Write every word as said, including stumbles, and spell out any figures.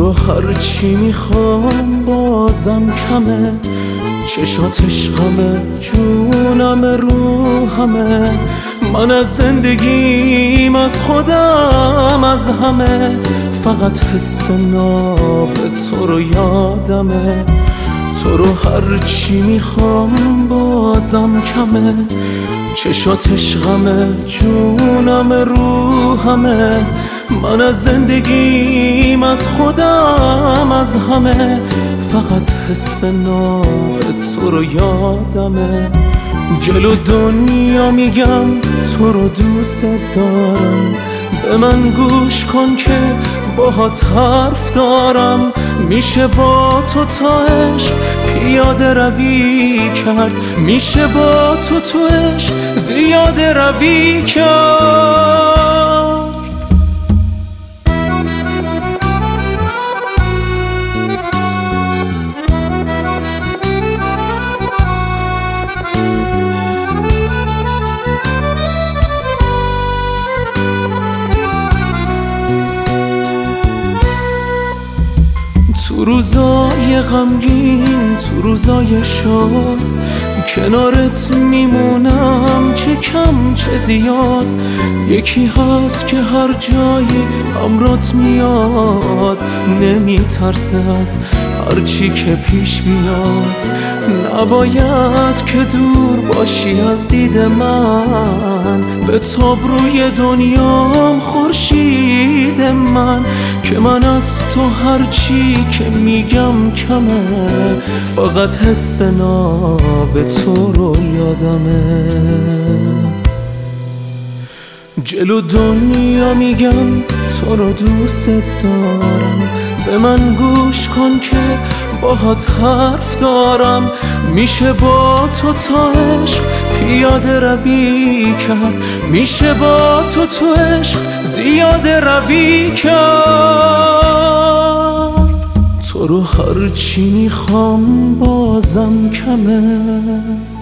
رو هرچی میخوام بازم کمه، چشاتش غمه، جونم روحمه. من از زندگیم، از خودم، از همه، فقط حس ناب تو رو یادمه. تو رو هرچی میخوام بازم کمه، چشاتش غمه، جونم روحمه. من از زندگیم، از خودم، از همه، فقط حس ناب تو رو یادمه. جلو دنیا میگم تو رو دوست دارم، به من گوش کن که باهات حرف دارم. میشه با تو تا عشق پیاده روی کرد، میشه با تو تو عشق زیاده روی کرد. تو روزای غمگین، تو روزای شاد، کنارت میمونم، چه کم چه زیاد. یکی هست که هر جایی همرات میاد، نمیترسه از هرچی که پیش بیاد. نباید که دور باشی از دید من، به تاب روی دنیام خورشید من. که من از تو هرچی که میگم کمه، فقط حس ناب تو رو یادمه. جلو دنیا میگم تو رو دوست دارم، به من گوش کن که باهات حرف دارم. میشه با تو تا عشق پیاده روی کرد، میشه با تو تو عشق زیاده روی کرد. تو رو هرچی میخوام بازم کمه.